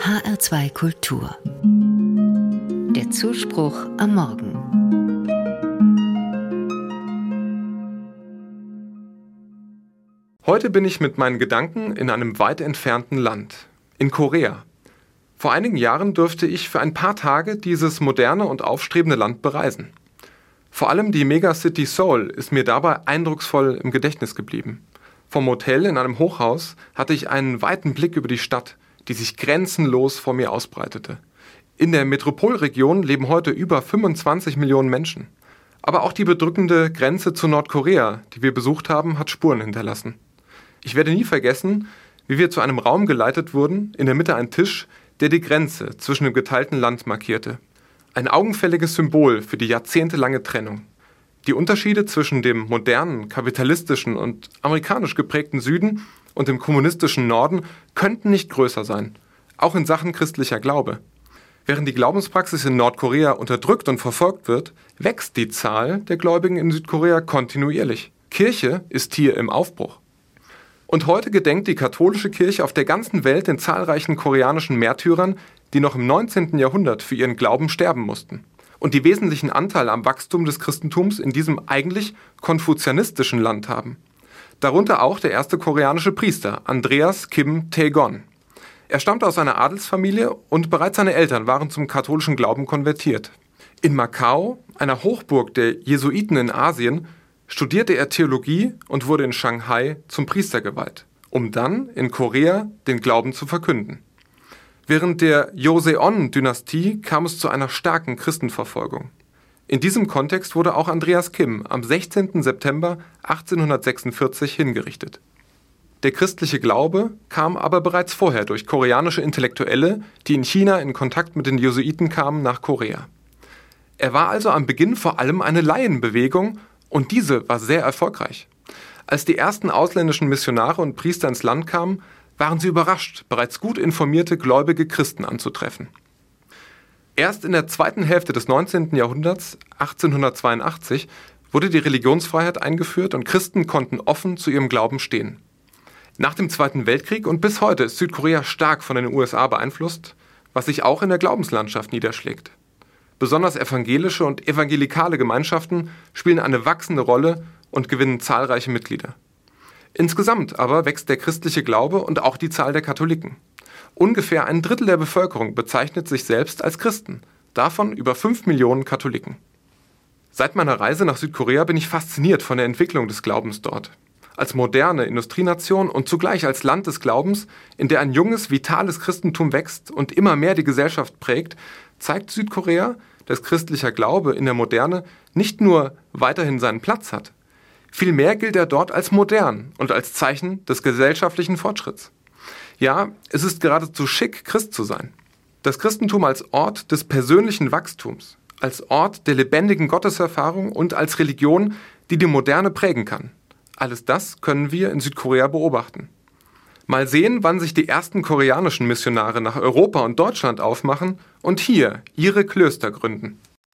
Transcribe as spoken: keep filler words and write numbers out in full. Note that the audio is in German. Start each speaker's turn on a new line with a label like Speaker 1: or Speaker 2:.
Speaker 1: H R zwei Kultur. Der Zuspruch am Morgen.
Speaker 2: Heute bin ich mit meinen Gedanken in einem weit entfernten Land, in Korea. Vor einigen Jahren durfte ich für ein paar Tage dieses moderne und aufstrebende Land bereisen. Vor allem die Megacity Seoul ist mir dabei eindrucksvoll im Gedächtnis geblieben. Vom Hotel in einem Hochhaus hatte ich einen weiten Blick über die Stadt, die sich grenzenlos vor mir ausbreitete. In der Metropolregion leben heute über fünfundzwanzig Millionen Menschen. Aber auch die bedrückende Grenze zu Nordkorea, die wir besucht haben, hat Spuren hinterlassen. Ich werde nie vergessen, wie wir zu einem Raum geleitet wurden, in der Mitte ein Tisch, der die Grenze zwischen dem geteilten Land markierte. Ein augenfälliges Symbol für die jahrzehntelange Trennung. Die Unterschiede zwischen dem modernen, kapitalistischen und amerikanisch geprägten Süden und dem kommunistischen Norden könnten nicht größer sein, auch in Sachen christlicher Glaube. Während die Glaubenspraxis in Nordkorea unterdrückt und verfolgt wird, wächst die Zahl der Gläubigen in Südkorea kontinuierlich. Kirche ist hier im Aufbruch. Und heute gedenkt die katholische Kirche auf der ganzen Welt den zahlreichen koreanischen Märtyrern, die noch im neunzehnten Jahrhundert für ihren Glauben sterben mussten und die wesentlichen Anteil am Wachstum des Christentums in diesem eigentlich konfuzianistischen Land haben. Darunter auch der erste koreanische Priester, Andreas Kim Tae-gon. Er stammte aus einer Adelsfamilie und bereits seine Eltern waren zum katholischen Glauben konvertiert. In Macau, einer Hochburg der Jesuiten in Asien, studierte er Theologie und wurde in Shanghai zum Priester geweiht, um dann in Korea den Glauben zu verkünden. Während der Joseon-Dynastie kam es zu einer starken Christenverfolgung. In diesem Kontext wurde auch Andreas Kim am sechzehnten September achtzehnhundertsechsundvierzig hingerichtet. Der christliche Glaube kam aber bereits vorher durch koreanische Intellektuelle, die in China in Kontakt mit den Jesuiten kamen, nach Korea. Er war also am Beginn vor allem eine Laienbewegung und diese war sehr erfolgreich. Als die ersten ausländischen Missionare und Priester ins Land kamen, waren sie überrascht, bereits gut informierte gläubige Christen anzutreffen. Erst in der zweiten Hälfte des neunzehnten Jahrhunderts, achtzehnhundertzweiundachtzig, wurde die Religionsfreiheit eingeführt und Christen konnten offen zu ihrem Glauben stehen. Nach dem Zweiten Weltkrieg und bis heute ist Südkorea stark von den U S A beeinflusst, was sich auch in der Glaubenslandschaft niederschlägt. Besonders evangelische und evangelikale Gemeinschaften spielen eine wachsende Rolle und gewinnen zahlreiche Mitglieder. Insgesamt aber wächst der christliche Glaube und auch die Zahl der Katholiken. Ungefähr ein Drittel der Bevölkerung bezeichnet sich selbst als Christen, davon über fünf Millionen Katholiken. Seit meiner Reise nach Südkorea bin ich fasziniert von der Entwicklung des Glaubens dort. Als moderne Industrienation und zugleich als Land des Glaubens, in der ein junges, vitales Christentum wächst und immer mehr die Gesellschaft prägt, zeigt Südkorea, dass christlicher Glaube in der Moderne nicht nur weiterhin seinen Platz hat. Vielmehr gilt er dort als modern und als Zeichen des gesellschaftlichen Fortschritts. Ja, es ist geradezu schick, Christ zu sein. Das Christentum als Ort des persönlichen Wachstums, als Ort der lebendigen Gotteserfahrung und als Religion, die die Moderne prägen kann. Alles das können wir in Südkorea beobachten. Mal sehen, wann sich die ersten koreanischen Missionare nach Europa und Deutschland aufmachen und hier ihre Klöster gründen.